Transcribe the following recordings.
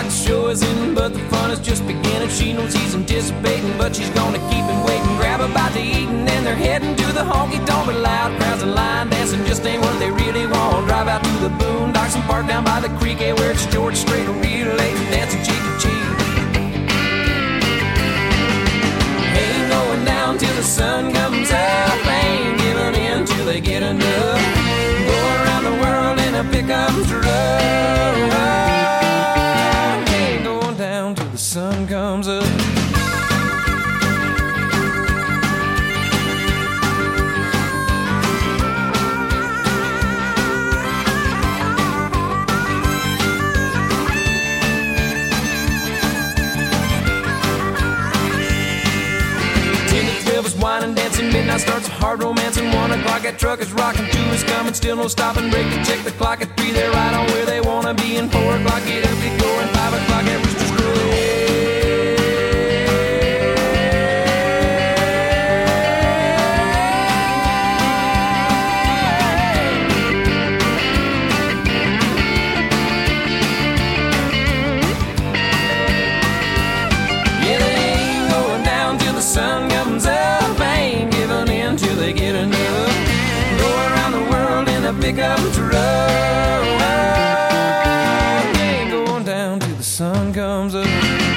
o'clock, the show is in, but the fun is just beginning. She knows he's anticipating, but she's gonna keep him waiting. Grab a bite to eat, and then they're heading to the honky-tonk. But loud crowds and line dancing just ain't what they really want. Drive out to the boondocks and park down by the creek, where it's George Strait, real late, dancing cheek to cheek. Ain't going down till the sun comes up, ain't giving in till they get enough. Go around the world in a pickup truck, ain't going down till the sun comes up. Midnight starts a hard romance, and 1 o'clock that truck is rocking. 2 is coming, still no stopping. Break to check the clock. At 3 they're right on where they wanna be, and 4 o'clock get up, get going. 5 o'clock at Rooster's Crow. Pick up a truck, ain't going down till the sun comes up.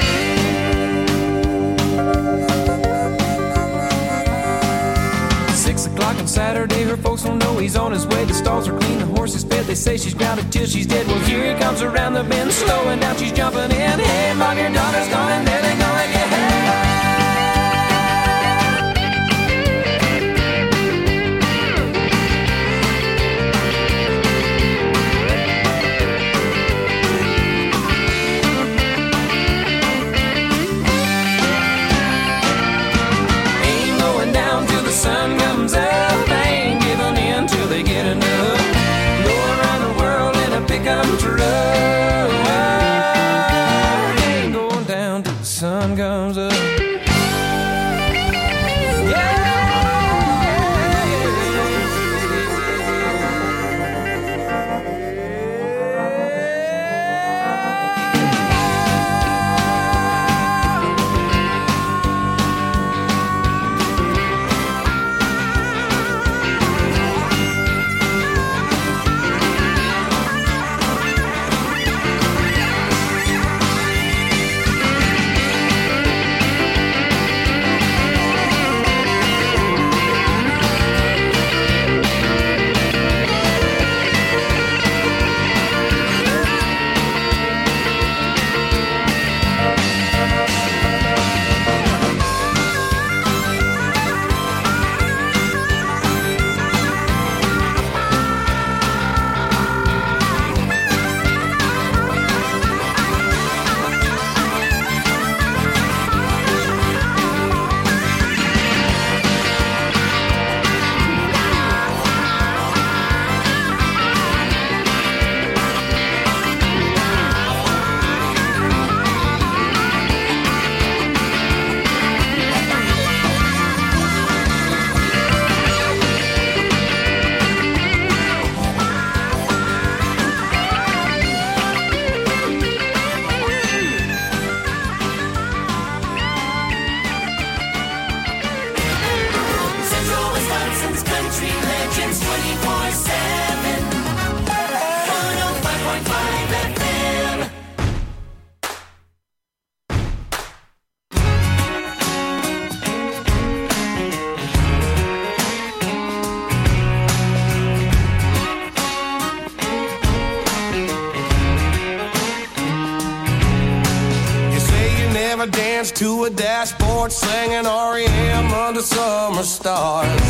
6 o'clock on Saturday, her folks don't know he's on his way. The stalls are clean, the horse is fed. They say she's grounded till she's dead. Well, here he comes around the bend, slowing down, she's jumping in. Hey, mom, your daughter's gone, there they go again. To a dashboard singing REM under summer stars.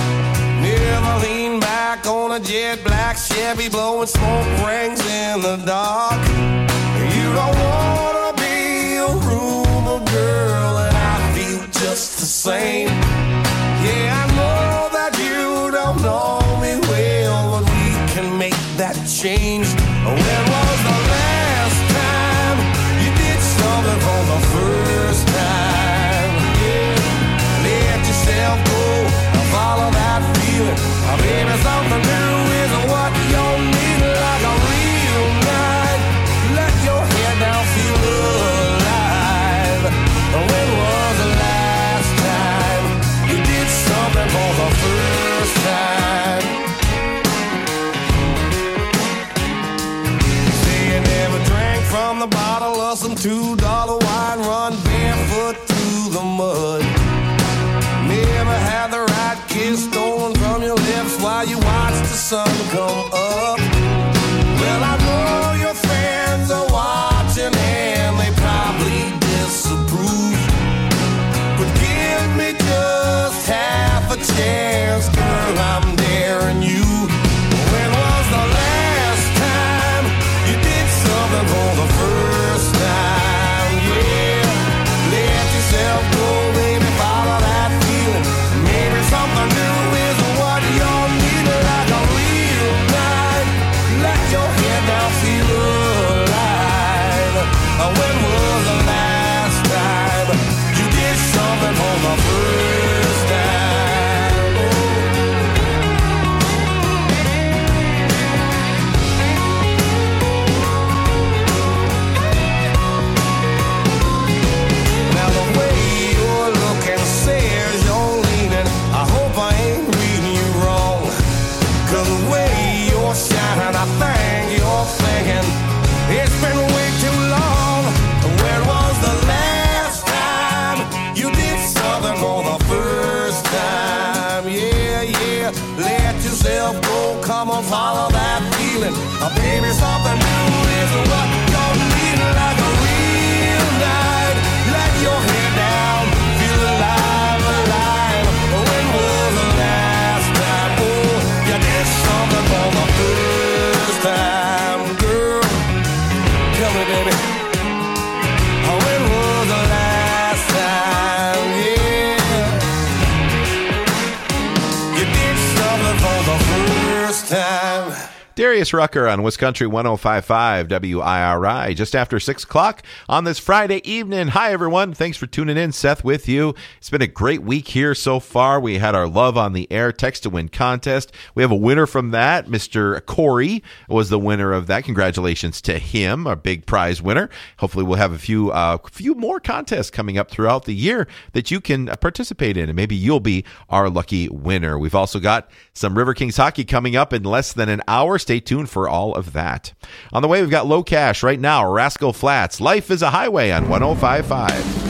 Never lean back on a jet black Chevy blowing smoke rings in the dark. You don't wanna be a rumor girl, and I feel just the same. Yeah, I know that you don't know me well, but we can make that change. When was the last time you did something for the first time? Yeah, let yourself go and follow that feeling. Maybe something new is what you need, like a real night. Let your head down, feel $2 wine, run barefoot through the mud. Never had the right kiss stolen from your lips while you watch the sun come up. Well, I know your friends are watching and they probably disapprove, but give me just half a chance, girl, I'm daring you. When was the last time you did something for the first time? Yeah, let yourself go, baby, follow that feeling. Maybe something new is what you're needing, like a real night. Let your head down, feel alive. When was the last time you did something for the first time? Now the way you're looking says you're leaning. I hope I ain't reading you wrong, 'cause the way you're shining, I think you're thinking it's been way too long. When was the last time you did something for the first time? Yeah, yeah, let yourself go, come on, follow that feeling. Baby, something new is what you're needing, like a real night. Let your head down, feel alive, alive. When was the last time, oh, you did something for the first time, girl? Tell me, baby, when was the last time, yeah, you did something for the first time? Darius Rucker on Wiscountry 105.5 WIRI, just after 6 o'clock on this Friday evening. Hi, everyone. Thanks for tuning in. Seth with you. It's been a great week here so far. We had our Love on the Air Text to Win contest. We have a winner from that. Mr. Corey was the winner of that. Congratulations to him, our big prize winner. Hopefully we'll have a few more contests coming up throughout the year that you can participate in, and maybe you'll be our lucky winner. We've also got some River Kings hockey coming up in less than an hour. Stay tuned for all of that. On the way, we've got Low Cash right now, Rascal Flats. Life is a Highway on 105.5.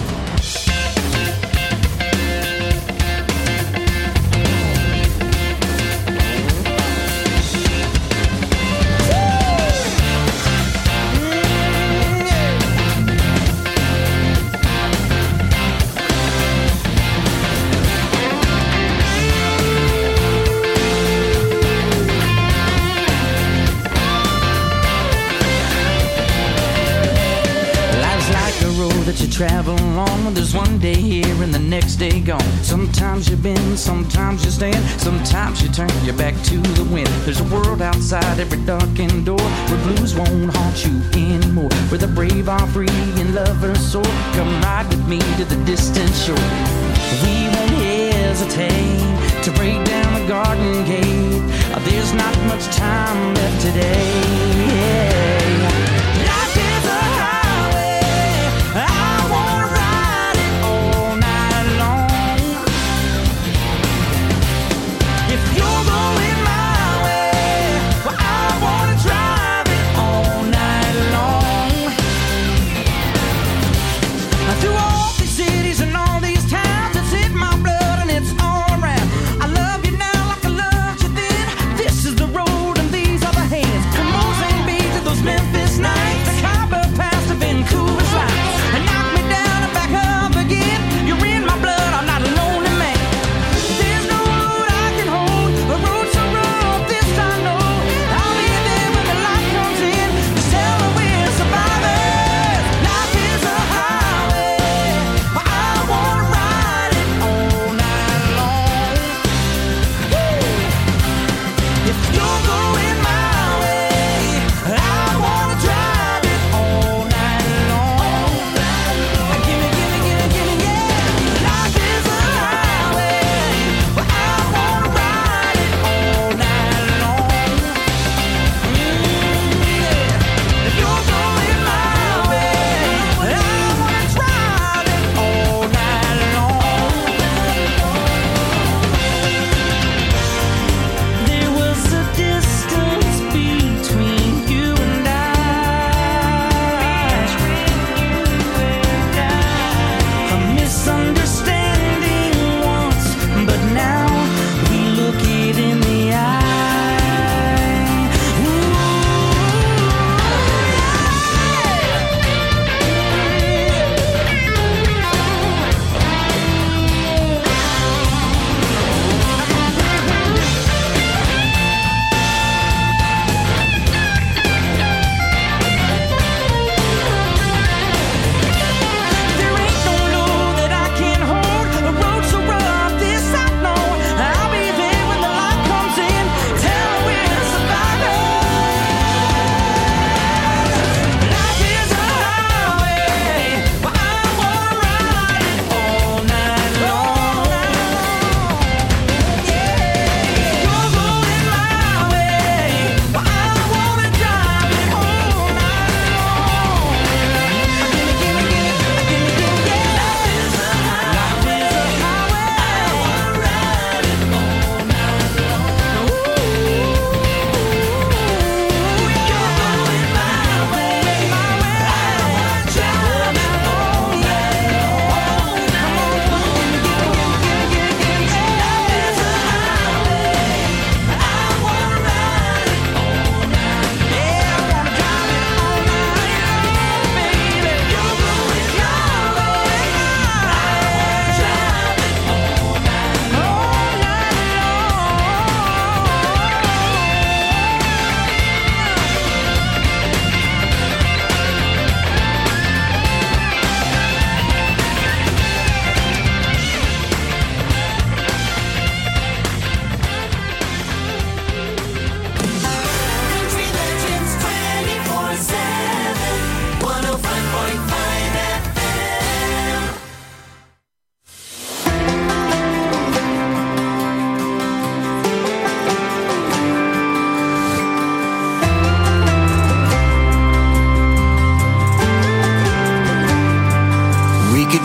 You travel along, there's one day here and the next day gone. Sometimes you bend, sometimes you stand, sometimes you turn your back to the wind. There's a world outside every darkened door where blues won't haunt you anymore, where the brave are free and lovers soar. Come ride with me to the distant shore. We won't hesitate to break down the garden gate. There's not much time left today. Life is a highway, I wanna ride it all night long. If you're going my way, well, I wanna drive it all night long. Through all these cities and all these towns, it's in my blood and it's all around. I love you now like I loved you then. This is the road and these are the hands.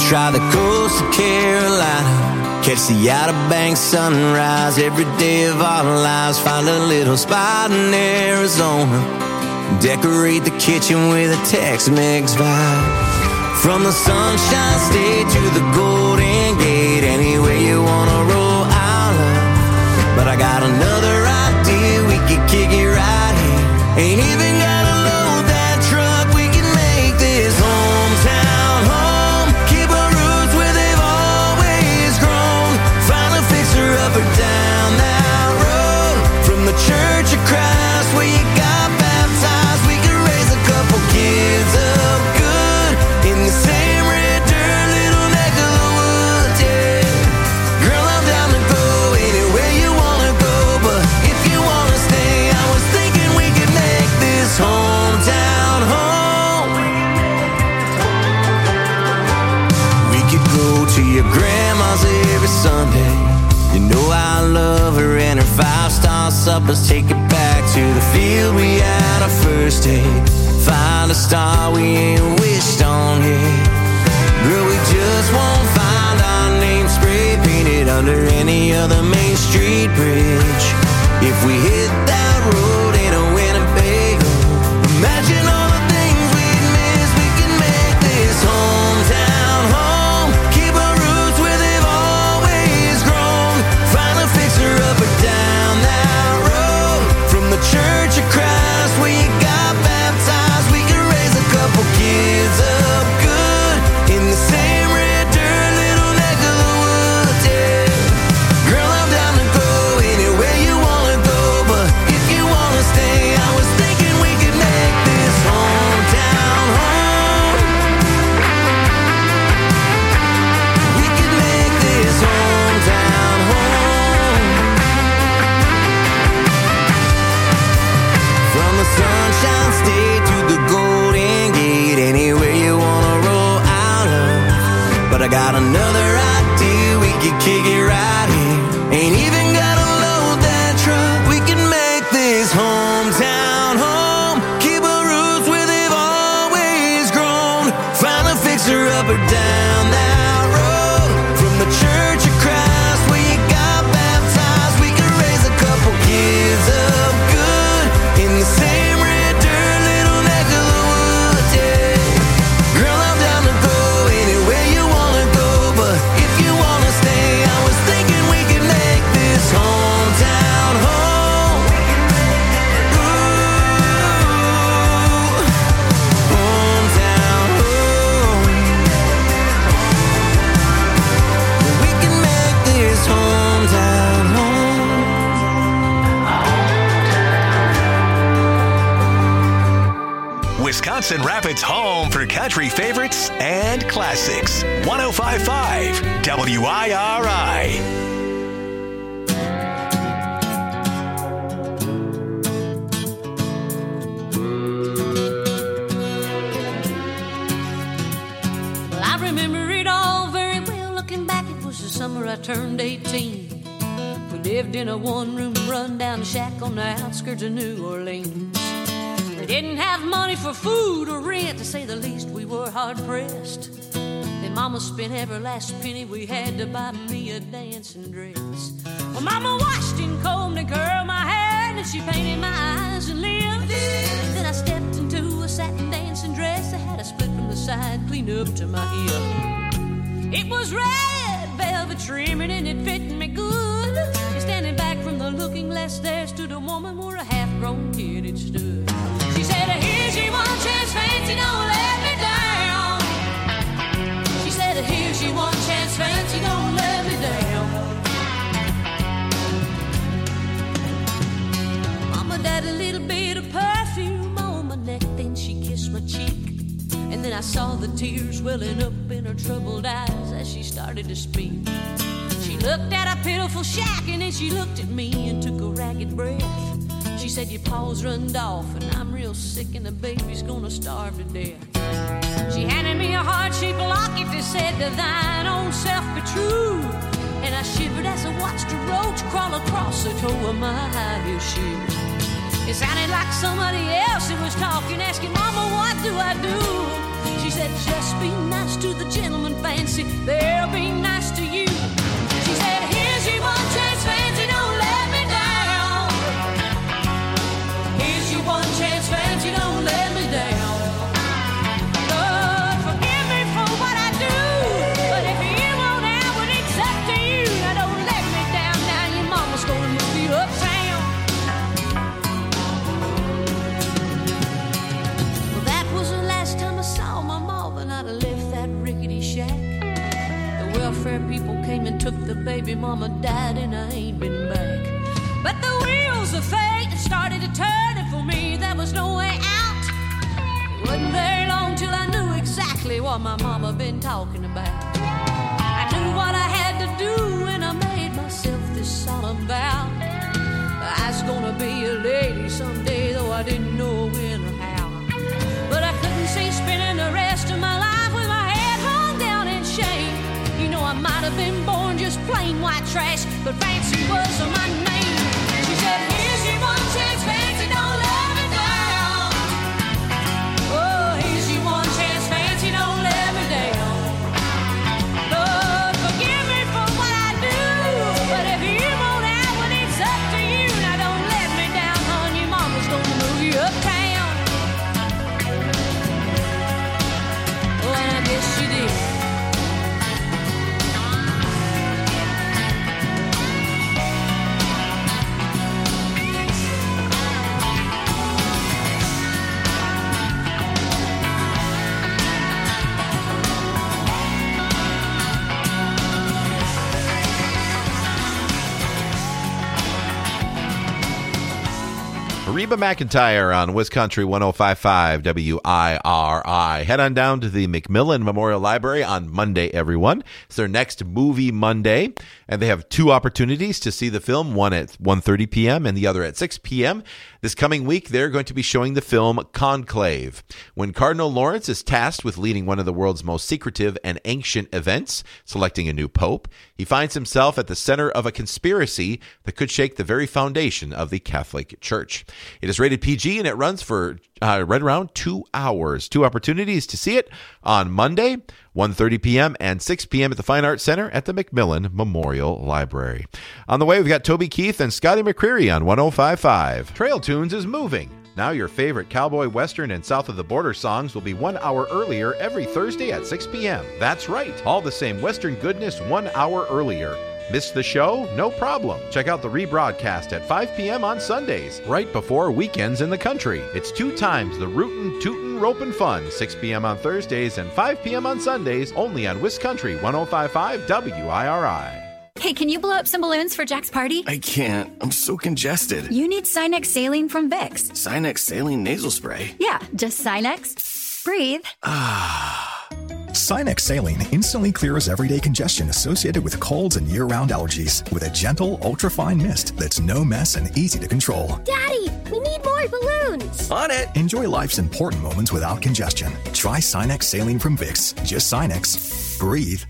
try the coast of Carolina, catch the Outer Banks sunrise every day of our lives. Find a little spot in Arizona, decorate the kitchen with a Tex-Mex vibe. From the Sunshine State to the Golden Gate, anywhere you wanna roll, I'll love. But I got another idea, we could kick it right here. Ain't even gotta load that truck, we can make this hometown home. Keep our roots where they've always grown. Find a fixer-upper down that road. From the Church of Christ where you got baptized, we could raise a couple kids up good in the same red dirt, little neck of the woods, yeah. Girl, I'm down to go anywhere you wanna go, but if you wanna stay, I was thinking we could make this hometown home. We could go to your grandma's every Sunday. You know I love her and her 5-star suppers. Take it back to the field we had our first date. Find a star we ain't wished on yet. Girl, we just won't find our name spray painted under any other Main Street bridge. If we hit that road in a Winnebago, imagine all the things we'd miss. We can make this hometown home. Keep our roots where they've always grown. Find a fixer-upper down that road. From the Church of Christ where you got baptized, we can raise a couple kids up good in the same red dirt, little neck of the woods, yeah. Girl, I'm down to go anywhere you wanna go, but if you wanna stay, I was thinking we could make this hometown home. We could make this hometown home. From the Sunshine State to the Golden Gate, anywhere you wanna roll out of. But I got another idea, we could kick it right here. Ain't even gotta load that truck, we can make this hometown home. Keep our roots where they've always grown. Find a fixer-upper down that road. From the Church of Christ where you got baptized, we can raise a couple kids up good in the same red dirt, little neck of the woods, yeah. Girl, I'm down to go anywhere you wanna go, but if you wanna stay, I was thinking we could make this hometown home. Ooh, hometown home. We can make this hometown home. Wisconsin Rapids' home for country favorites and classics. 105.5 WIRI. Well, I remember it all very well. Looking back, it was the summer I turned 18. We lived in a one-room run-down shack on the outskirts of New Orleans. We didn't have money for food or rent, to say the least. We were hard-pressed. Then Mama spent every last penny we had to buy me a dancing dress. Well, Mama washed and combed and curled my hair, and she painted my eyes and lips. Then I stepped into a satin dancing dress that had a split from the side clean up to my hip. It was red velvet trimming and it fit me good. And standing back from the looking glass, there stood a woman where a half-grown kid had stood. She said, here's your one chance, fancy, don't let me down. She said, here's your one chance, fancy, don't let me down. Mama died a little bit of perfume on my neck, then she kissed my cheek. And then I saw the tears welling up in her troubled eyes as she started to speak. She looked at a pitiful shack and then she looked at me and took a ragged breath. She said, your paws runned off and I'm real sick and the baby's gonna starve to death. She handed me a heart-shaped locket that said, to thine own self be true. And I shivered as I watched a roach crawl across the toe of my high-heel shoes. It sounded like somebody else that was talking, asking, Mama, what do I do? She said, said, just be nice to the gentleman, Fancy, they'll be nice to you. She said, here's your one chance, Fancy, don't let me down. Here's your one chance, Fancy, don't let me down. Lord, forgive me for what I do, but if you won't have it, it's up to you. Now don't let me down, now your mama's gonna move you uptown. Well, that was the last time I saw my ma, and I'd left that rickety shack. The welfare people came and took the baby, mama died and I ain't been back. But the wheels of fate started to turn, and for me there was no way out. It wasn't very long till I knew exactly what my mama been talking about. I knew what I had to do, and I made myself this solemn vow. I was gonna be a lady someday, though I didn't know when or how. But I couldn't see spending the rest of my life with my head hung down in shame. You know, I might have been born just plain white trash, but Fancy was my name. She said, here's your one chance, Fancy, don't let me down. Oh, here's your one chance, Fancy, don't let me down. Lord, forgive me for what I do, but if you won't have it, it's up to you. Now don't let me down, hon, your mama's gonna move you uptown. Oh, and I guess she did. Reba McEntire on Wisconsin 105.5 WIRI. Head on down to the McMillan Memorial Library on Monday, everyone. It's their next Movie Monday, and they have two opportunities to see the film, one at 1:30 p.m. and the other at 6 p.m. This coming week, they're going to be showing the film Conclave. When Cardinal Lawrence is tasked with leading one of the world's most secretive and ancient events, selecting a new pope, he finds himself at the center of a conspiracy that could shake the very foundation of the Catholic Church. It is rated PG, and it runs for right around 2 hours. Two opportunities to see it on Monday, 1:30 p.m. and 6 p.m. at the Fine Arts Center at the McMillan Memorial Library. On the way, we've got Toby Keith and Scotty McCreery on 105.5. Trail Tunes is moving. Now your favorite cowboy, western, and south of the border songs will be 1 hour earlier every Thursday at 6 p.m. That's right, all the same western goodness 1 hour earlier. Missed the show? No problem. Check out the rebroadcast at 5 p.m. on Sundays, right before weekends in the country. It's 2 times the rootin', tootin', ropin' fun, 6 p.m. on Thursdays and 5 p.m. on Sundays, only on Wisconsin 105.5 WIRI. Hey, can you blow up some balloons for Jack's party? I can't. I'm so congested. You need Sinex Saline from Vicks. Sinex Saline Nasal Spray? Yeah, just Sinex. Breathe. Sinex Saline instantly clears everyday congestion associated with colds and year-round allergies with a gentle, ultra-fine mist that's no mess and easy to control. Daddy, we need more balloons. On it. Enjoy life's important moments without congestion. Try Sinex Saline from Vicks. Just Sinex. Breathe.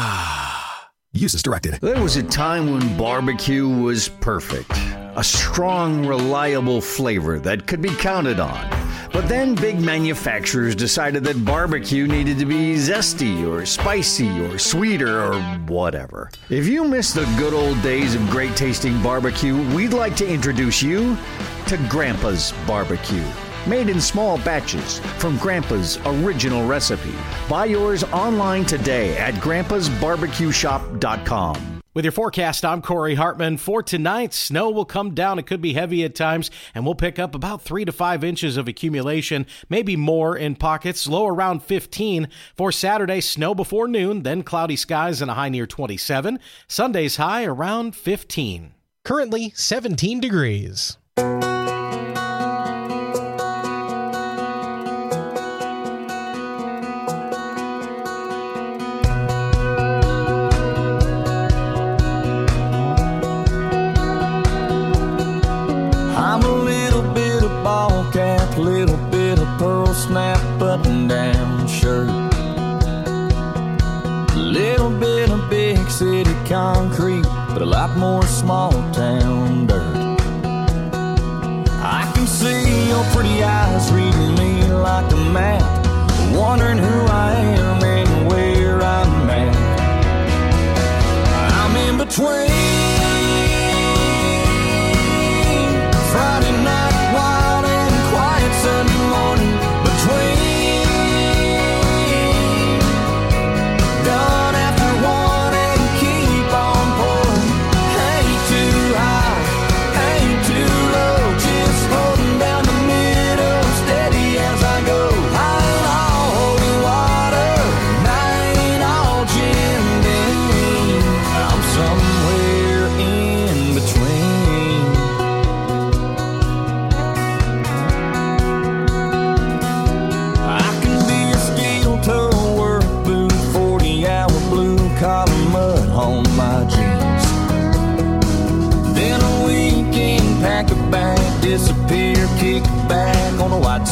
Use as directed. There was a time when barbecue was perfect. A strong, reliable flavor that could be counted on. But then big manufacturers decided that barbecue needed to be zesty or spicy or sweeter or whatever. If you miss the good old days of great tasting barbecue, we'd like to introduce you to Grandpa's Barbecue. Made in small batches from Grandpa's original recipe. Buy yours online today at grandpasbarbecueshop.com. With your forecast, I'm Corey Hartman. For tonight, snow will come down. It could be heavy at times, and we'll pick up about 3 to 5 inches of accumulation, maybe more in pockets, low around 15. For Saturday, snow before noon, then cloudy skies and a high near 27. Sunday's high around 15. Currently 17 degrees. I'm a little bit of ball cap, little bit of pearl snap button down shirt, a little bit of big city concrete, but a lot more small town dirt. I can see your pretty eyes reading me like a map, wondering who I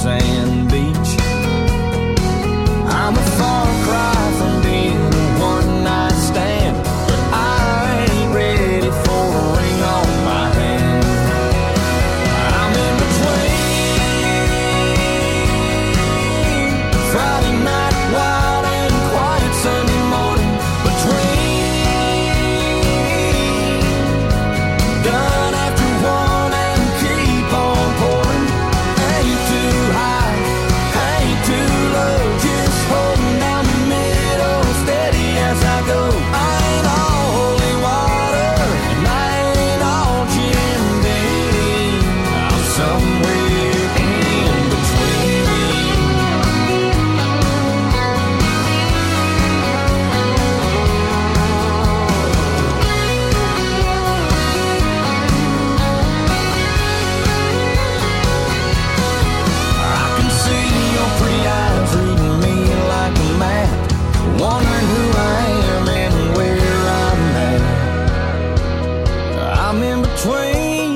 sand beach. I'm a far cry from being a one-night stand, but I ain't ready for a ring on my hand. I'm in between Friday night wild and quiet Sunday morning, between done after one and keep on pouring. Ain't too high, ain't too low, just holding down the middle, steady as I go. I ain't all holy water, and I ain't all Jim Beam. I'm somewhere in between. I can see your pretty eyes reading me like a map, wondering who I am and where I'm at. I'm in between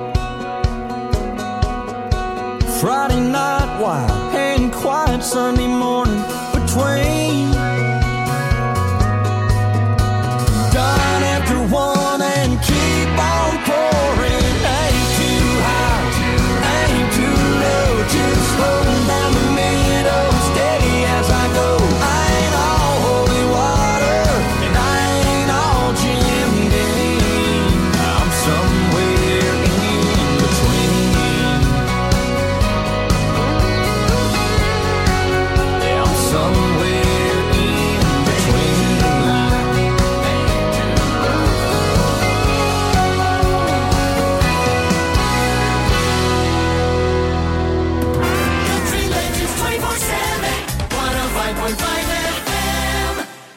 Friday night wild and quiet Sunday morning, between done after one and keep on pouring. Ain't too high, ain't too low, just holding down the middle, steady as I go. I ain't all holy water, and I ain't all Jim Beam. I'm somewhere in between. Yeah, I'm somewhere in between. Country Legends 24/7, 105.5 FM.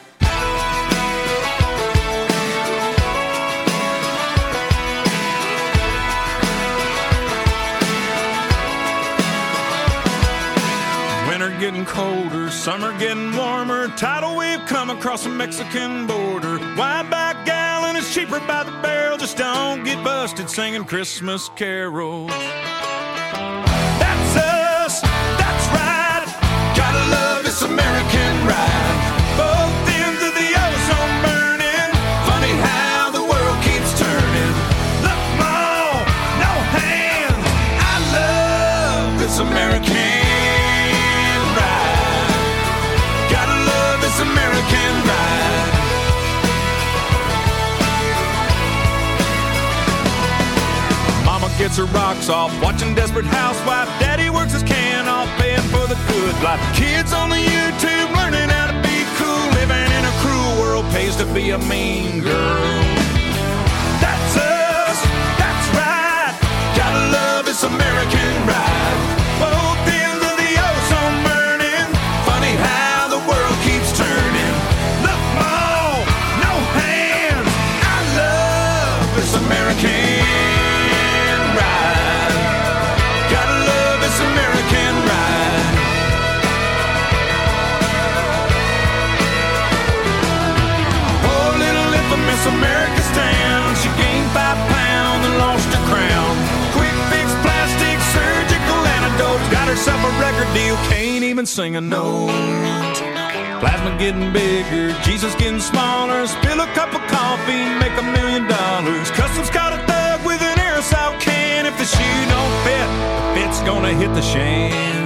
Winter getting colder, summer getting warmer. Tidal wave come across the Mexican border. Wide back gallon is cheaper by the barrel. Just don't get busted singing Christmas carols. That's us, that's right. Gotta love this American ride. Both ends of the ozone burning. Funny how the world keeps turning. Look, Mom, no hands. I love this American ride. Gotta love this American ride. Mama gets her rocks off, watching Desperate Housewife. Daddy works his can off, paying for the good life. Kids on the YouTube learning how to be cool. Living in a cruel world pays to be a mean girl. That's us, that's right. Gotta love this American ride. Both ends of the ozone burning. Funny how the world keeps turning. Look, Mom, no hands. I love this American ride. Gotta love this American ride. Oh, little infamous America's town. She gained 5 pounds and lost her crown. Quick fix, plastic, surgical antidotes. Got herself a record deal, can't even sing a note. Plasma getting bigger, Jesus getting smaller. Spill a cup of coffee, make $1 million. Customs caught a thug with an aerosol can. If the shoe don't fit, the fit's gonna hit the shan.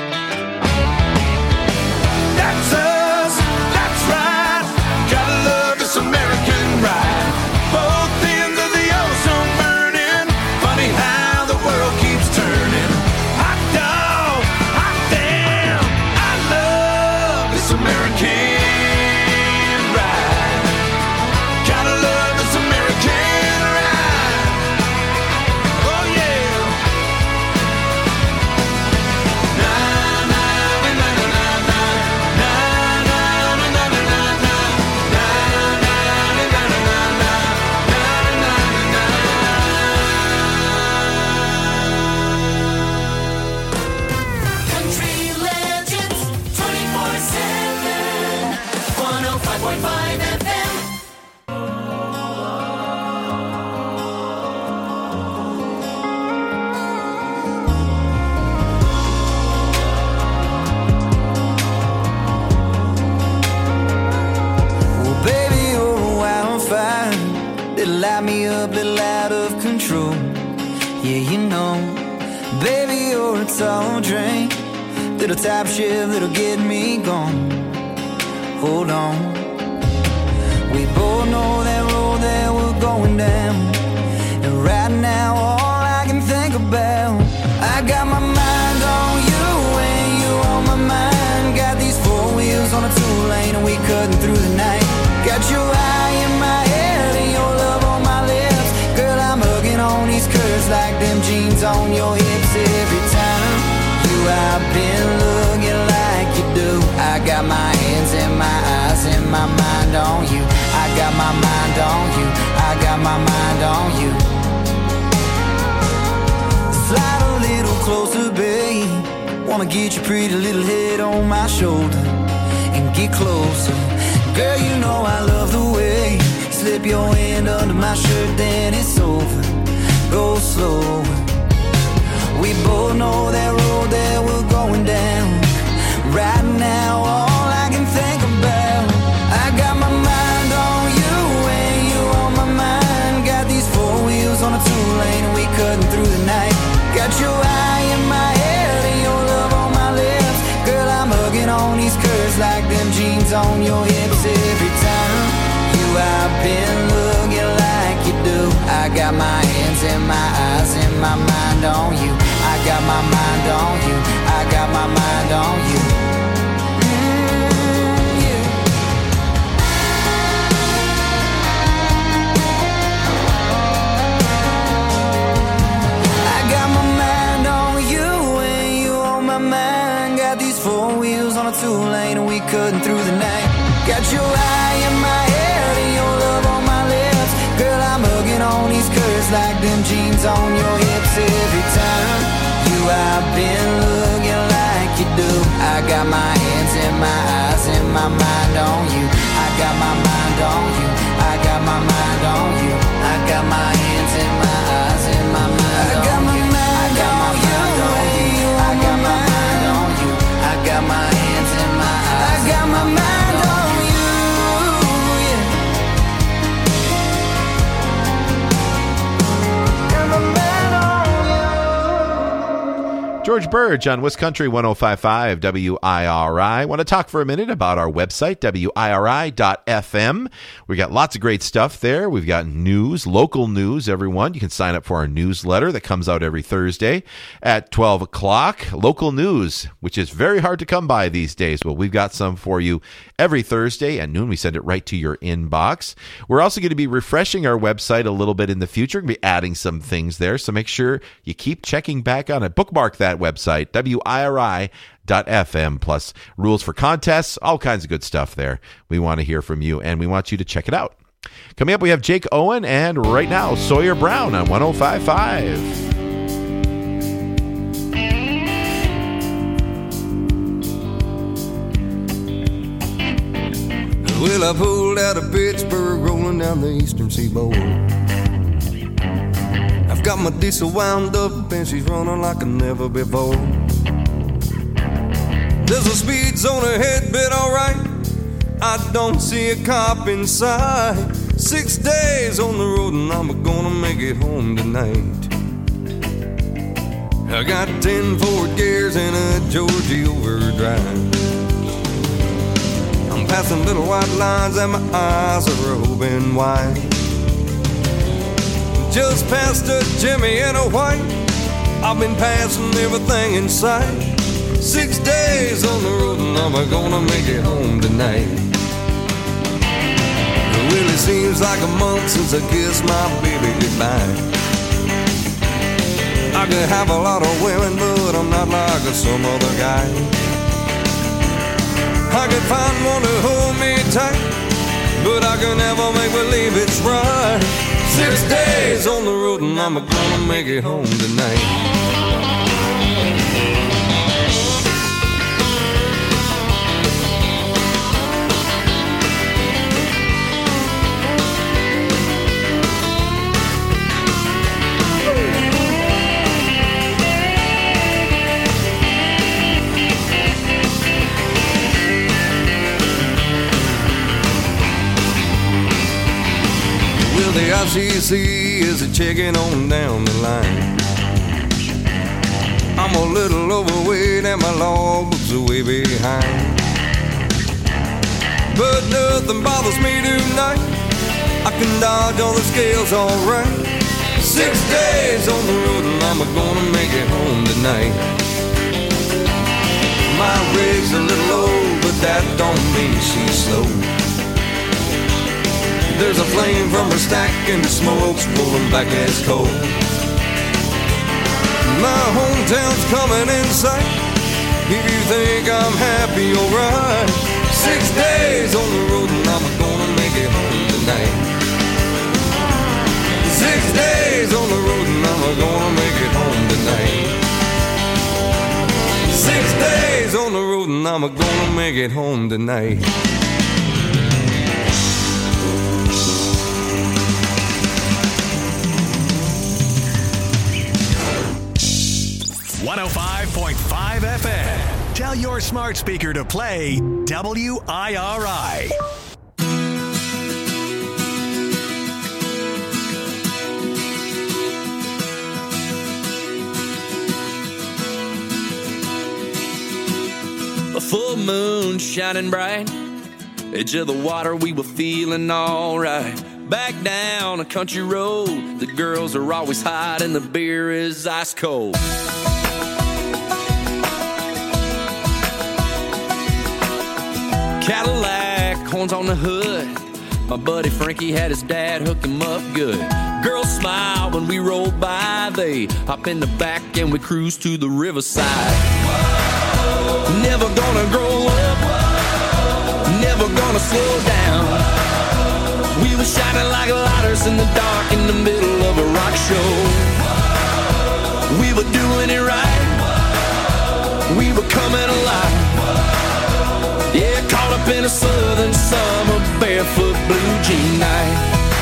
That's us, that's right. Gotta love this American ride. Both ends of the ozone burning. Funny how the world keeps turning. Hot dog, hot damn. I love this American ride. Gotta love this American ride. Oh yeah. soft drink, little tap shift that'll get me gone. Hold on. We both know that road that we're going down, and right now all I can think about, I got my mind on you and you on my mind. Got these four wheels on a two-lane and we cutting through the night. Got your eye in my head and your love on my lips. Girl, I'm hugging on these curves like them jeans on your hips. Every time you I've been looking like you do. I got my hands and my eyes and my mind on you. I got my mind on you. I got my mind on you. Slide a little closer, babe. Wanna get your pretty little head on my shoulder and get closer. Girl, you know I love the way you slip your hand under my shirt, then it's over. Go slow. We both know that road that we're going down. Right now, all I can think about, I got my mind on you and you on my mind. Got these four wheels on a two-lane and we cutting through the night. Got your eye in my head and your love on my lips. Girl, I'm hugging on these curves like them jeans on your hips. Every time you I've been looking like you do. I got my hands and my eyes and my mind on you. I got my mind on you. I got my mind on you. Four wheels on a two-lane and we cutting through the night. Got your eye in my head and your love on my lips. Girl, I'm hugging on these curves like them jeans on your hips. Every time you I've been looking like you do. I got my hands and my eyes and my mind on you. I got my mind on you. I got my mind on you. I got my hands and my eyes and my mind on you. I got my mind on you. I got my mind on you. I got my hands in my eyes. I got my mind on you, yeah. Got my mind on you. George Burge on Wiscountry 105.5 WIRI. Want to talk for a minute about our website, WIRI.fm. We got lots of great stuff there. We've got news, local news, everyone. You can sign up for our newsletter that comes out every Thursday at 12 o'clock. Local news, which is very hard to come by these days, but we've got some for you every Thursday at noon. We send it right to your inbox. We're also going to be refreshing our website a little bit in the future. We're going to be adding some things there, so make sure you keep checking back on it. Bookmark that website, WIRI.fm, plus rules for contests, all kinds of good stuff there. We want to hear from you, and we want you to check it out. Coming up, we have Jake Owen, and right now, Sawyer Brown on 105.5. Well, I pulled out of Pittsburgh, rolling down the eastern seaboard. I've got my diesel wound up and she's running like never before. There's a speed zone ahead, but alright, I don't see a cop inside. 6 days on the road and I'm gonna make it home tonight. I got 10 Ford gears and a Georgie overdrive. I'm passing little white lines and my eyes are open wide. Just past a Jimmy and a white, I've been passing everything in sight. 6 days on the road and I'm gonna make it home tonight. It really seems like a month since I kissed my baby goodbye. I could have a lot of women, but I'm not like some other guy. I could find one to hold me tight, but I can never make believe it's right. 6 days on the road and I'm gonna make it home tonight. The ICC is a checking on down the line. I I'm a little overweight and my logbook's way behind. But nothing bothers me tonight. I can dodge all the scales alright. 6 days on the road and I'm gonna make it home tonight. My rig's a little old, but that don't mean she's slow. There's a flame from her stack and the smoke's rolling back as coal. My hometown's coming in sight. If you think I'm happy, alright. 6 days on the road and I'm gonna make it home tonight. 6 days on the road and I'm gonna make it home tonight. 6 days on the road and I'm gonna make it home tonight. 105.5 FM. Tell your smart speaker to play WIRI. A full moon shining bright, edge of the water, we were feeling alright. Back down a country road, the girls are always hot and the beer is ice cold. Cadillac, horns on the hood. My buddy Frankie had his dad hook him up good. Girls smile when we roll by. They hop in the back and we cruise to the riverside. Never gonna grow up, never gonna slow down. We were shining like lighters in the dark in the middle of a rock show. We were doing it right, we were coming alive. Yeah, caught up in a southern summer, barefoot blue jean night.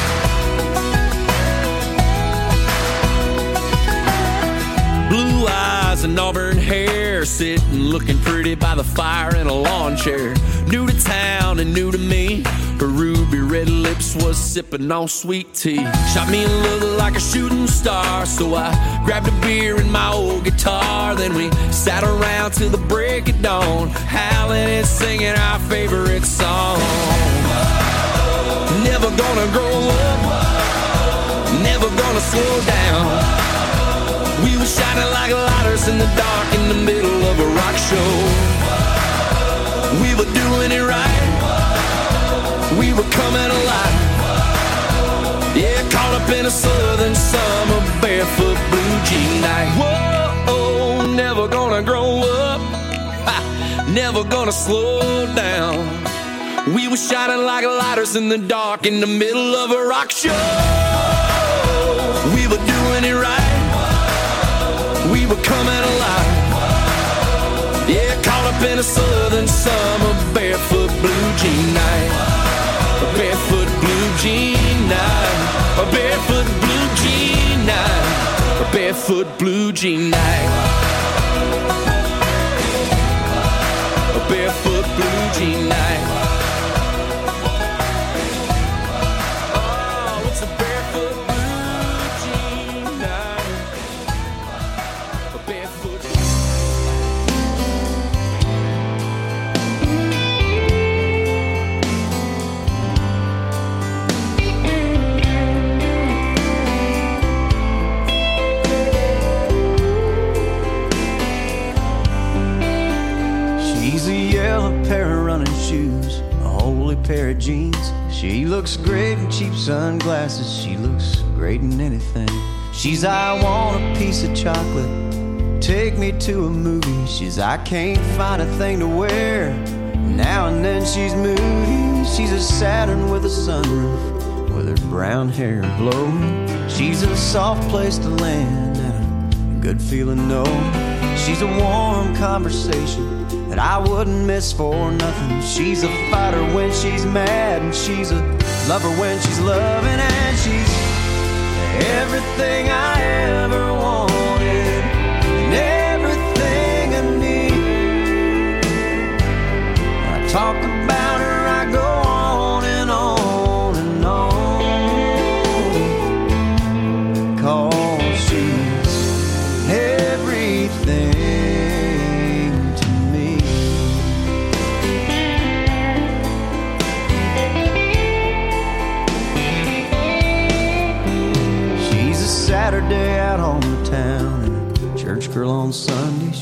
Blue eyes and auburn hair, sitting looking pretty by the fire in a lawn chair. New to town and new to me, her ruby red lips was sipping on sweet tea. Shot me a look like a shooting star, so I grabbed a beer and my old guitar. Then we sat around till the break of dawn, howling and singing our favorite song. Never gonna grow up, never gonna slow down. We were shining like lighters in the dark in the middle of a rock show. We were doing it right, we were coming alive. Yeah, caught up in a southern summer, barefoot blue jean night. Whoa, never gonna grow up, never gonna slow down. We were shining like lighters in the dark in the middle of a rock show. We were doing it right, we were coming alive. Yeah, caught up in a southern summer, barefoot blue jean night. A barefoot blue jean night. A barefoot blue jean night. A barefoot blue jean night. A barefoot blue jean night. Oh, it's a barefoot blue jean night. A barefoot. She's a yellow pair of running shoes, a holy pair of jeans. She looks great in cheap sunglasses, she looks great in anything. She's I want a piece of chocolate, take me to a movie. She's I can't find a thing to wear, now and then she's moody. She's a Saturn with a sunroof, with her brown hair blowing. She's a soft place to land and a good feeling no. She's a warm conversation that I wouldn't miss for nothing. She's a fighter when she's mad, and she's a lover when she's loving, and she's everything I ever wanted and everything I need. When I talk about her, I go on and on and on, 'cause she's everything.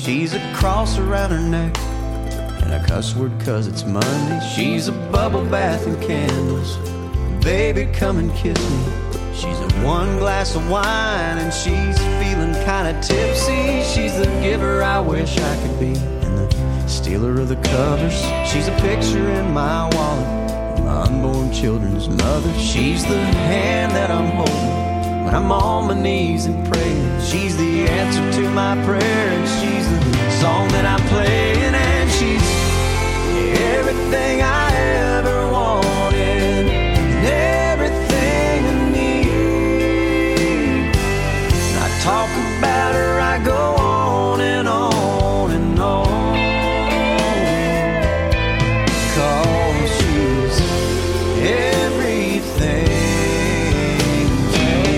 She's a cross around her neck and a cuss word 'cause it's Monday. She's a bubble bath and candles. Baby, come and kiss me. She's a one glass of wine and she's feeling kinda tipsy. She's the giver I wish I could be and the stealer of the covers. She's a picture in my wallet, my unborn children's mother. She's the hand that I'm holding when I'm on my knees and praying. She's the answer to my prayer and she's the song that I'm playing. And she's everything I ever wanted and everything I need. When I talk about her, I go on and on and on, 'cause she's everything to me.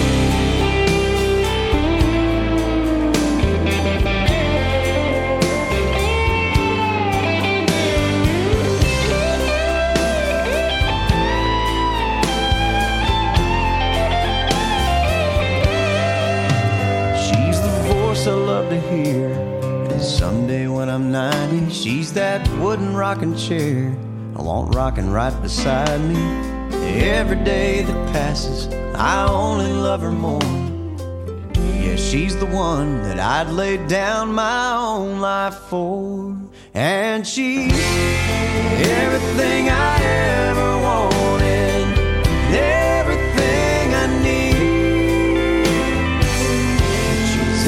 She's the voice I love to hear, and someday when I'm 90, she's that wooden rocking chair I want rocking right beside me. Every day that passes, I only love her more. Yeah, she's the one that I'd lay down my own life for. And she's everything I ever wanted, everything I need. She's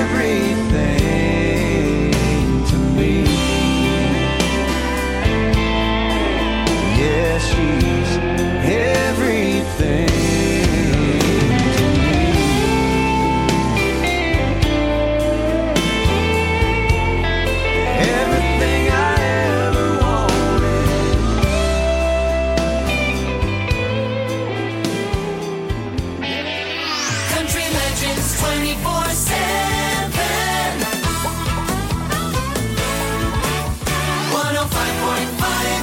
everything to me. Yeah, she's everything to me. Everything I ever wanted. Country Legends 24/7. 105.5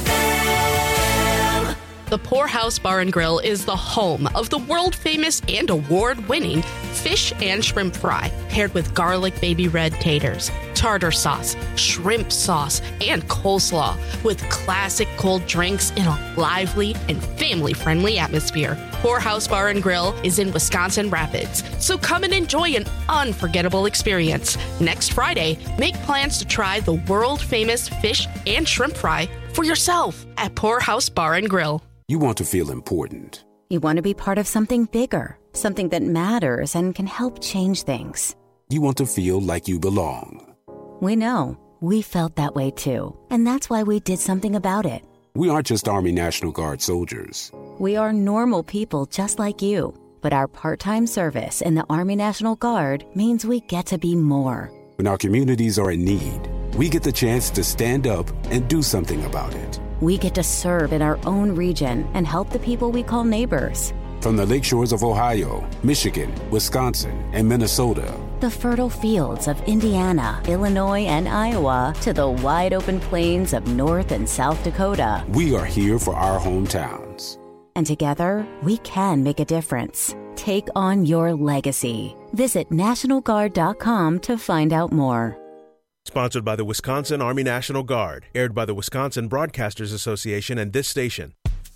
FM. The Poorhouse Bar and Grill is the home of the world-famous and award-winning fish and shrimp fry, paired with garlic baby red taters, tartar sauce, shrimp sauce, and coleslaw, with classic cold drinks in a lively and family-friendly atmosphere. Poorhouse Bar and Grill is in Wisconsin Rapids, so come and enjoy an unforgettable experience. Next Friday, make plans to try the world-famous fish and shrimp fry for yourself at Poorhouse Bar and Grill. You want to feel important. You want to be part of something bigger, something that matters and can help change things. You want to feel like you belong. We know. We felt that way too. And that's why we did something about it. We aren't just Army National Guard soldiers. We are normal people just like you. But our part-time service in the Army National Guard means we get to be more. When our communities are in need, we get the chance to stand up and do something about it. We get to serve in our own region and help the people we call neighbors. From the lake shores of Ohio, Michigan, Wisconsin, and Minnesota, the fertile fields of Indiana, Illinois, and Iowa, to the wide open plains of North and South Dakota, we are here for our hometowns. And together, we can make a difference. Take on your legacy. Visit NationalGuard.com to find out more. Sponsored by the Wisconsin Army National Guard. Aired by the Wisconsin Broadcasters Association and this station.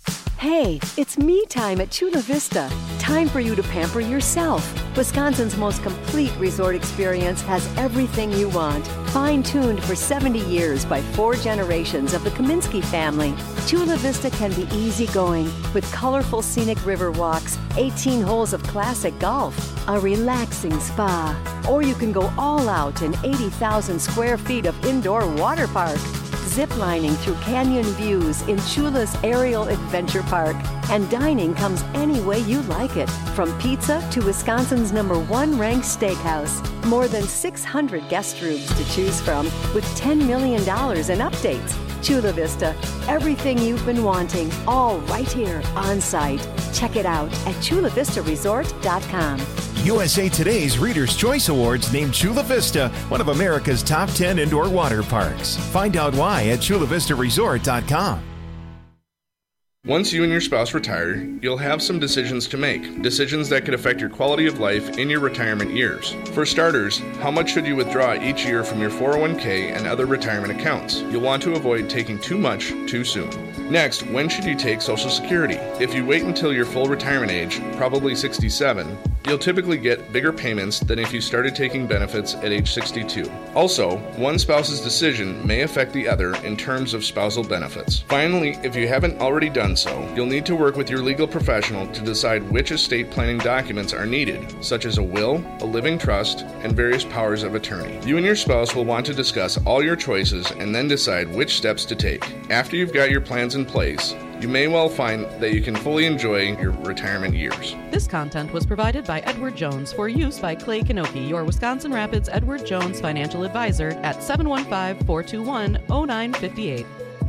Hey, it's me time at Chula Vista. Time for you to pamper yourself. Wisconsin's most complete resort experience has everything you want. Fine-tuned for 70 years by 4 generations of the Kaminsky family, Chula Vista can be easygoing with colorful scenic river walks, 18 holes of classic golf, a relaxing spa, or you can go all out in 80,000 square feet of indoor water park. Ziplining through canyon views in Chula's Aerial Adventure Park. And dining comes any way you like it, from pizza to Wisconsin's #1 ranked steakhouse. More than 600 guest rooms to choose from, with $10 million in updates. Chula Vista, everything you've been wanting, all right here on site. Check it out at chulavistaresort.com. USA Today's Reader's Choice Awards named Chula Vista one of America's top 10 indoor water parks. Find out why at chulavistaresort.com. Once you and your spouse retire, you'll have some decisions to make. Decisions that could affect your quality of life in your retirement years. For starters, how much should you withdraw each year from your 401k and other retirement accounts? You'll want to avoid taking too much too soon. Next, when should you take Social Security? If you wait until your full retirement age, probably 67, you'll typically get bigger payments than if you started taking benefits at age 62. Also, one spouse's decision may affect the other in terms of spousal benefits. Finally, if you haven't already done so, you'll need to work with your legal professional to decide which estate planning documents are needed, such as a will, a living trust, and various powers of attorney. You and your spouse will want to discuss all your choices and then decide which steps to take. After you've got your plans in place, you may well find that you can fully enjoy your retirement years. This content was provided by Edward Jones for use by Clay Kanoki, your Wisconsin Rapids Edward Jones financial advisor at 715-421-0958.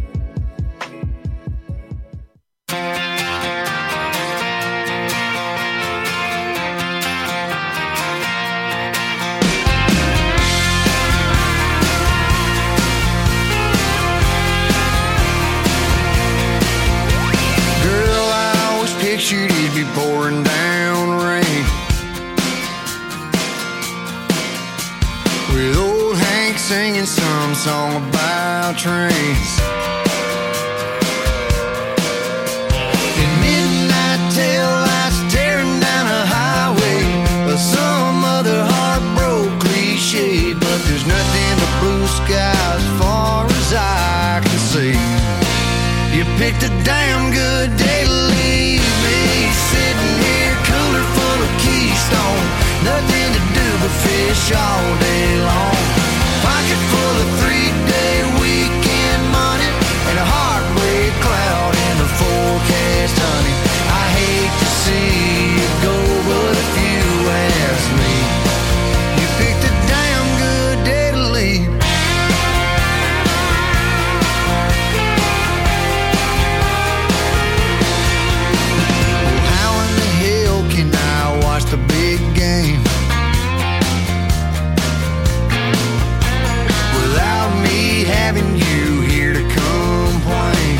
Pictured it'd be pouring down rain, with old Hank singing some song about trains. In midnight tail lights tearing down a highway, or some other heartbroken cliche, but there's nothing but blue skies as far as I can see. You picked a damn good day to leave me, sitting here cooler full of Keystone, nothing to do but fish all day long. Pocket full of 3-day weekend money and a heartbreak cloud in the forecast, honey. I hate to see you go, but if you ask me, you picked a damn good day to leave. The big game without me having you here to complain.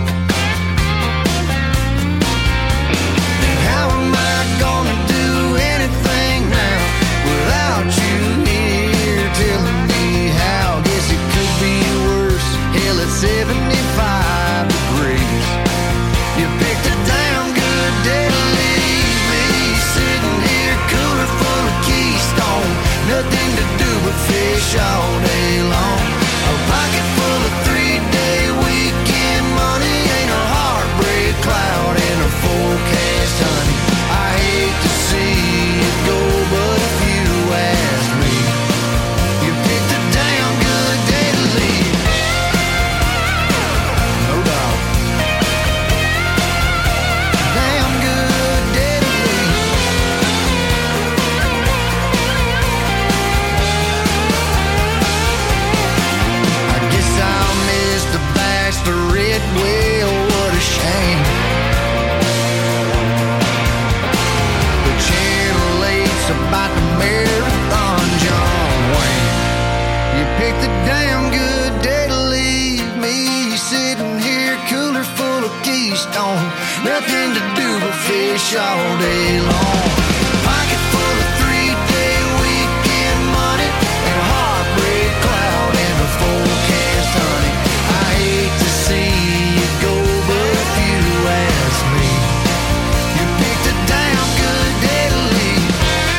How am I gonna do anything now without you here telling me how? Guess it could be worse. Hell, it's 75 degrees. You picked a damn good day to leave me, sitting here cooler full of Keystone, nothing to do but fish all day long. A pocket full of 3-day weekend money, ain't a heartbreak cloud in a forecast, honey. I hate to see it go, but if you ask me, you picked a damn good day to leave. No doubt. Damn good day to leave. I guess I'll miss the bachelorette, well, what a shame. The Channel 8's about the marathon, John Wayne. You picked a damn good day to leave me, sitting here cooler full of Keystone, nothing to do but fish all day long. Pocket full of 3-day weekend money and a heartbreak cloud in the forecast, honey. I hate to see you go, but if you ask me, you picked a damn good day to leave.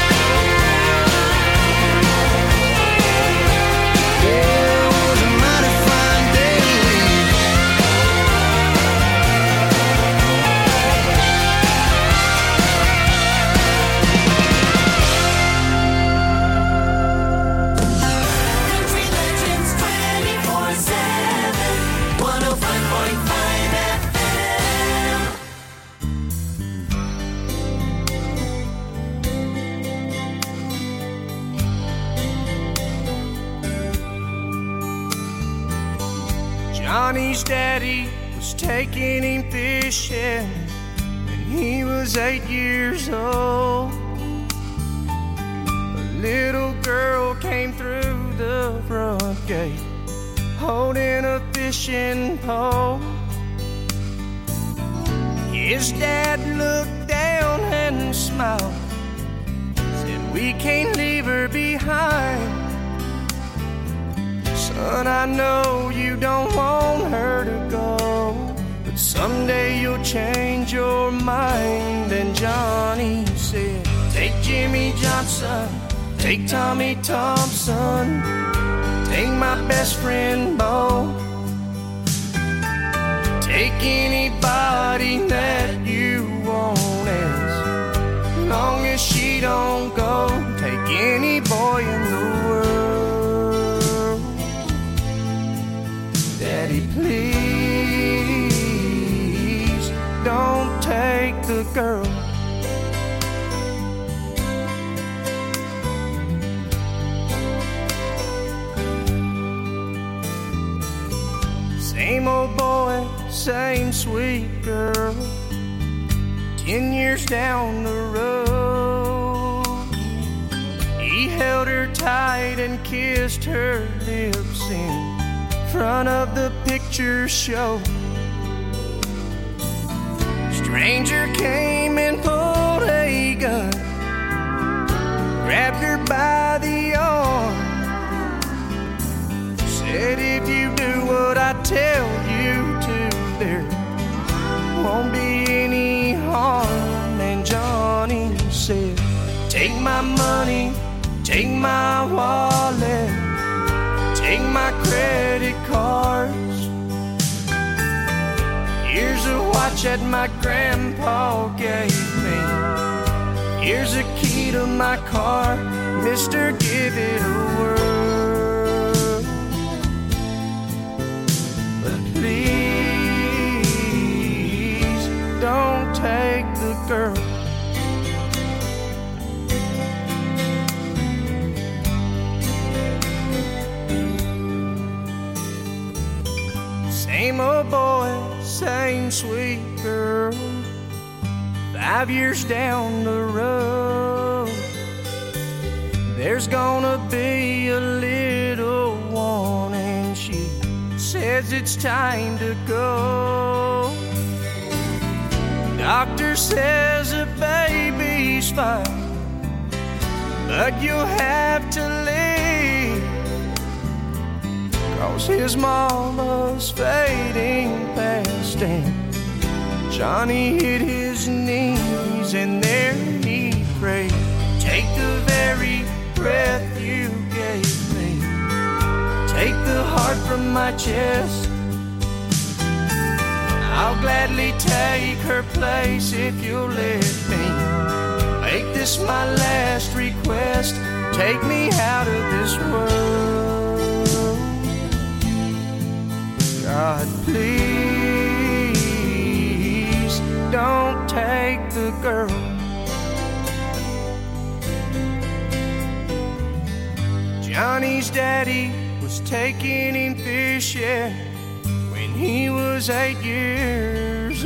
Yeah, it was a mighty fine day to leave. Country Legends 24/7, 105.5 FM. Johnny's daddy was taking him fishing when he was 8 years old. A little girl came through the front gate holding a fishing pole. His dad looked down and smiled, said, we can't leave her behind. Son, I know you don't want her to go, but someday you'll change your mind. And Johnny said, take Jimmy Johnson, take Tommy Thompson, take my best friend Bo, take anybody that you want, as long as she don't go. Take any boy in the world. Daddy, please don't take the girl. Same old boy, same sweet girl. 10 years down the road, he held her tight and kissed her lips in front of the picture show. Stranger came and pulled a gun, grabbed her by the arm, said, if you do what I tell you to, there won't be any harm. And Johnny said, take my money, take my wallet, take my credit cards. Here's a watch that my grandpa gave me. Here's a key to my car. Mister, give it a whirl. But please don't take the girl. Same old boy, same sweet girl. 5 years down the road, there's gonna be a little one, and she says it's time to go. Doctor says the baby's fine, but you'll have to leave, 'cause his mama's fading fast. And Johnny hit his knees and there he prayed, take the very breath you gave me, take the heart from my chest. I'll gladly take her place if you'll let me make this my last request. Take me out of this world. God, please don't take the girl. Johnny's daddy was taking him fishing when he was 8 years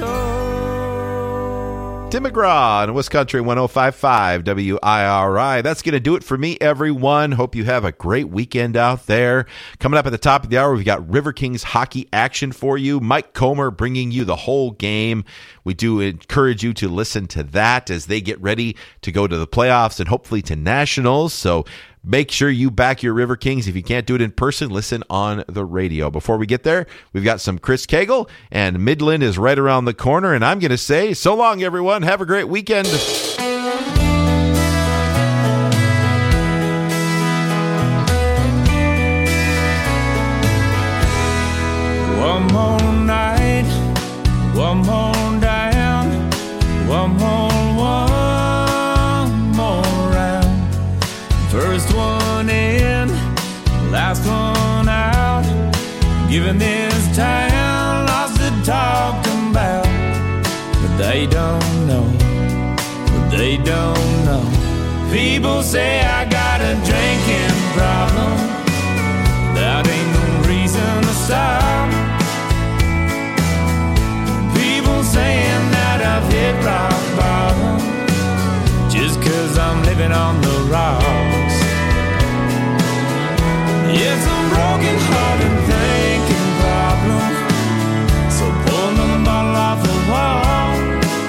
old. Tim McGraw on Wisconsin 105.5 WIRI. That's going to do it for me, everyone. Hope you have a great weekend out there. Coming up at the top of the hour, we've got River Kings hockey action for you. Mike Comer bringing you the whole game. We do encourage you to listen to that as they get ready to go to the playoffs and hopefully to nationals. So make sure you back your River Kings. If you can't do it in person, listen on the radio. Before we get there, we've got some Chris Cagle, and Midland is right around the corner. And I'm going to say, so long, everyone. Have a great weekend. One more night, one more down, one more round. First one in, last one out. Giving this town lots to talk about, but they don't know, they don't know. People say I got a drinking problem, that ain't no reason to stop. People saying that I've hit rock bottom, just 'cause I'm living on the rocks. It's a broken hearted thinking problem, so pull another bottle off the wall.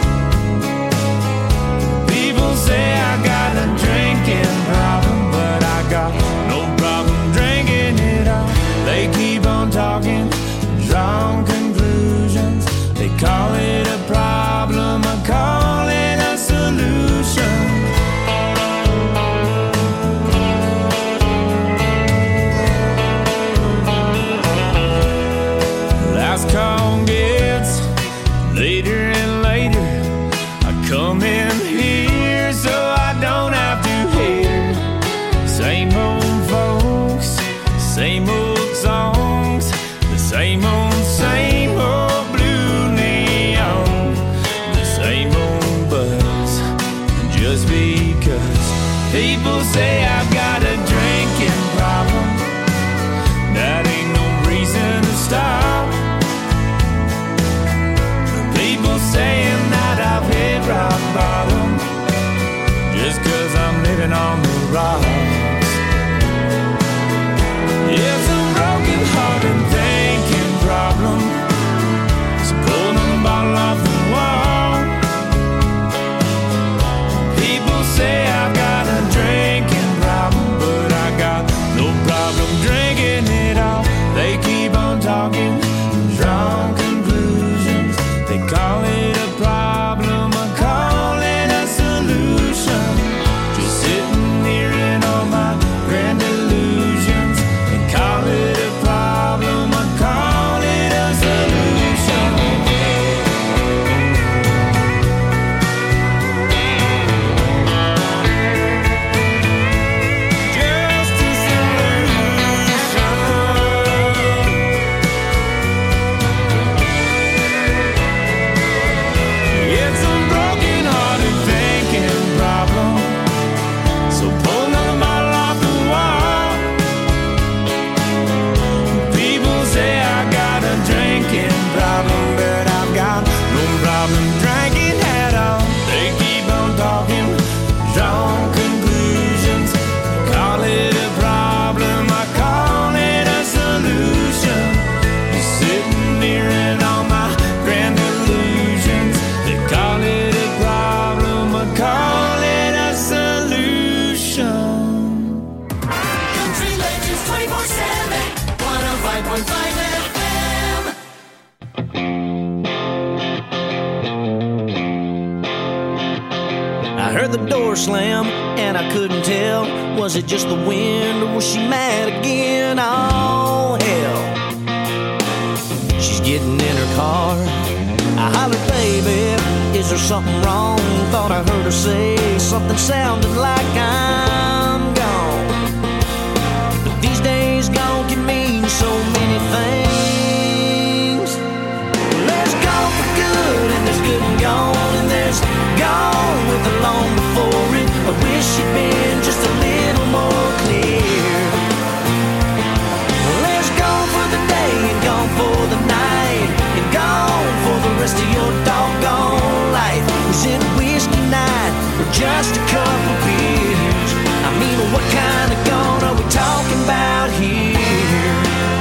I heard the door slam and I couldn't tell. Was it just the wind or was she mad again? Oh, hell. She's getting in her car. I hollered, baby, is there something wrong? Thought I heard her say something sounding like I'm gone. But these days gone can mean so many things. There's gone for good and there's good and gone, and there's gone with the long before it. I wish she'd been just a little more clear. There's gone for the day and gone for the night, and gone for the rest of your doggone life. Is it whiskey night or just a couple beers? I mean, what kind of gone are we talking about here?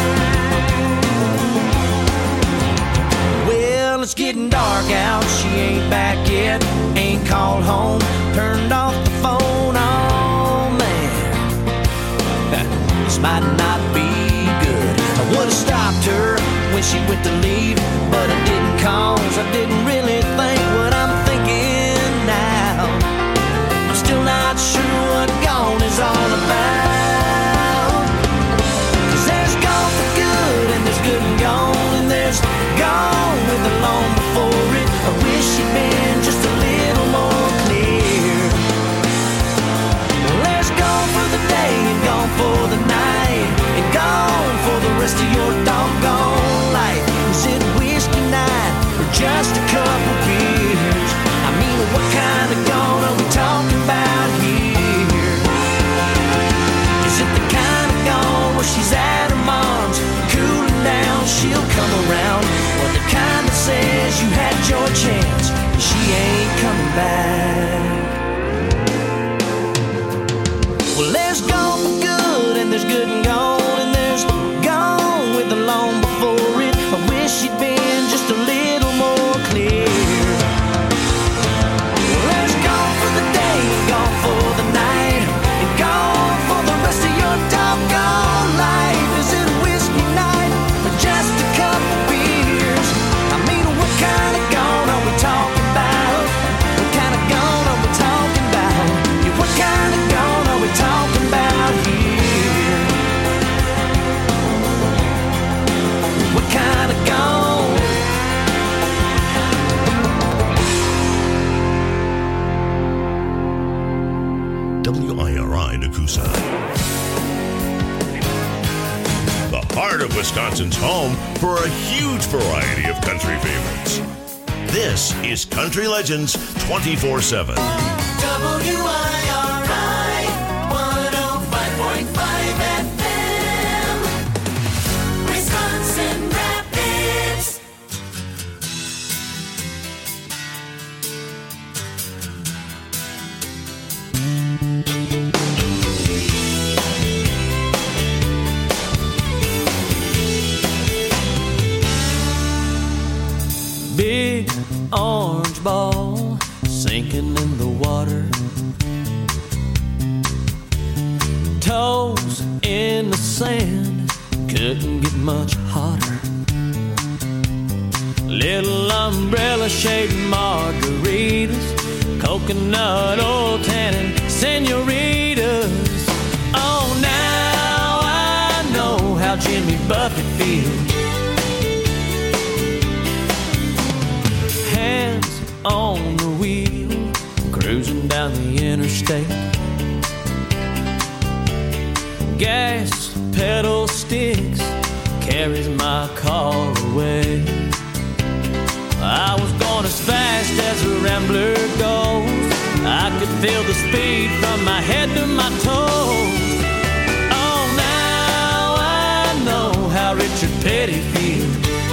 Well, it's getting dark out, she ain't back yet, ain't called home, turned off the phone. Oh man, this might not be good. I would've stopped her when she went to leave, but I didn't, cause I didn't really think what I'm thinking now. I'm still not sure what gone is all about. Cause there's gone for good and there's good and gone, and there's gone with the long before it. I wish she'd been just a little more clear. Well, there's gone for the day and gone for the night, and gone for the rest of your doggone life. Is it whiskey night or just a couple beers? I mean, what kind of gone are we talking about here? Is it the kind of gone where she's at her mom's, cooling down, she'll come around? Or the kind that says you had your chance and she ain't coming back? Well, there's gone for good and there's good and gone, and there's gone with the long before it. I wish she'd been just a little more clear. Well, there's gone for the day and gone for the night, and gone for the rest of your doggone life. Is it whiskey night or just a couple beers? I mean, what kind of gone are we talking about? What kind of gone are we talking about? Yeah, what kind of gone are we talking about here? What kind of gone? WIRI Nakusa. The heart of Wisconsin's home for a huge variety of country favorites. This is Country Legends 24/7. WIRI 105.5 FM, Wisconsin Rapids. Big orange ball sinking in the water, toes in the sand, couldn't get much hotter. Little umbrella shaped margaritas, coconut oil tannin senoritas. Oh, now I know how Jimmy Buffett feels. Hands on the wheel, cruising down the interstate. Gas pedal sticks, carries my car away. I was going as fast as a rambler goes. I could feel the speed from my head to my toes. Oh, now I know how Richard Petty feels.